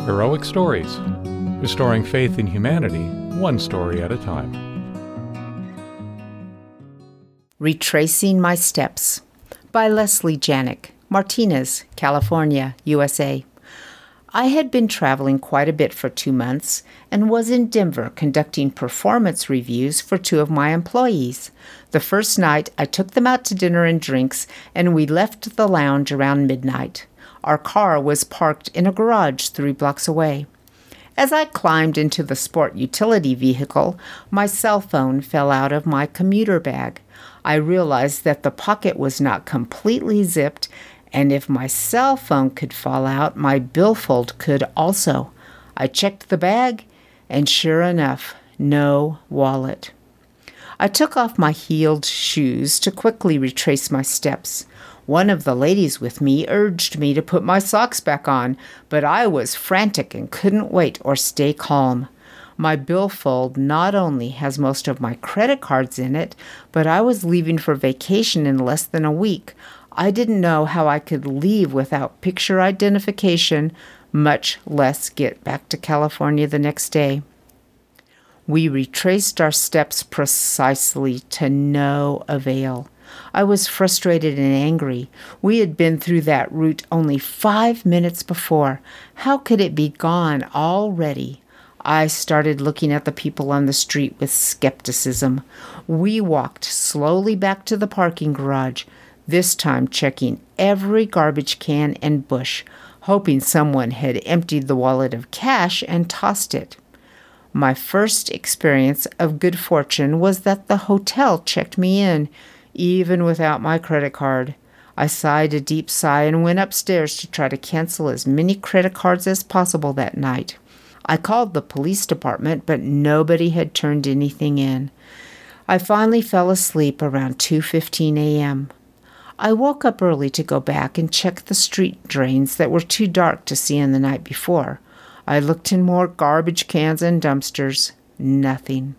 Heroic Stories, restoring faith in humanity, one story at a time. Retracing My Steps by Leslie Janik, Martinez, California, USA. I had been traveling quite a bit for 2 months and was in Denver conducting performance reviews for 2 of my employees. The first night, I took them out to dinner and drinks, and we left the lounge around midnight. Our car was parked in a garage 3 blocks away. As I climbed into the sport utility vehicle, my cell phone fell out of my commuter bag. I realized that the pocket was not completely zipped, and if my cell phone could fall out, my billfold could also. I checked the bag, and sure enough, no wallet. I took off my heeled shoes to quickly retrace my steps. One of the ladies with me urged me to put my socks back on, but I was frantic and couldn't wait or stay calm. My billfold not only has most of my credit cards in it, but I was leaving for vacation in less than a week. I didn't know how I could leave without picture identification, much less get back to California the next day. We retraced our steps precisely to no avail. I was frustrated and angry. We had been through that route only 5 minutes before. How could it be gone already? I started looking at the people on the street with skepticism. We walked slowly back to the parking garage, this time checking every garbage can and bush, hoping someone had emptied the wallet of cash and tossed it. My first experience of good fortune was that the hotel checked me in, even without my credit card. I sighed a deep sigh and went upstairs to try to cancel as many credit cards as possible that night. I called the police department, but nobody had turned anything in. I finally fell asleep around 2:15 a.m. I woke up early to go back and check the street drains that were too dark to see in the night before. I looked in more garbage cans and dumpsters. Nothing.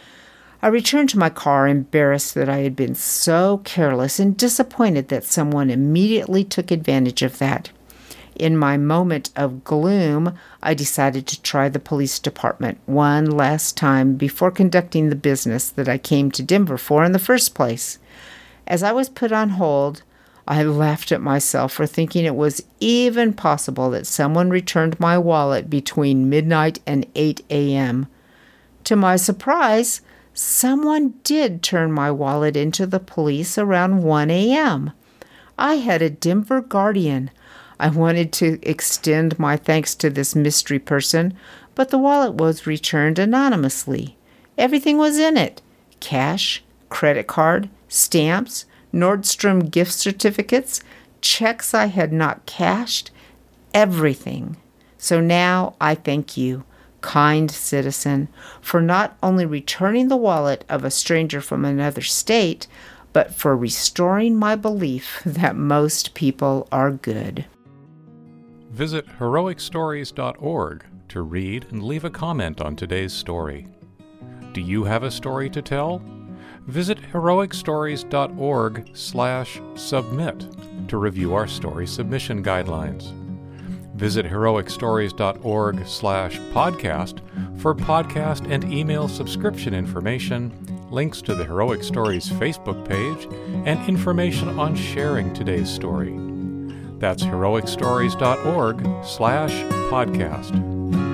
I returned to my car, embarrassed that I had been so careless and disappointed that someone immediately took advantage of that. In my moment of gloom, I decided to try the police department one last time before conducting the business that I came to Denver for in the first place. As I was put on hold, I laughed at myself for thinking it was even possible that someone returned my wallet between midnight and 8 a.m. To my surprise, someone did turn my wallet into the police around 1 a.m. I had a Denver guardian. I wanted to extend my thanks to this mystery person, but the wallet was returned anonymously. Everything was in it: cash, credit card, stamps, Nordstrom gift certificates, checks I had not cashed, everything. So now I thank you, kind citizen, for not only returning the wallet of a stranger from another state, but for restoring my belief that most people are good. Visit heroicstories.org to read and leave a comment on today's story. Do you have a story to tell? Visit heroicstories.org/submit to review our story submission guidelines. Visit heroicstories.org/podcast for podcast and email subscription information, links to the Heroic Stories Facebook page, and information on sharing today's story. That's heroicstories.org/podcast.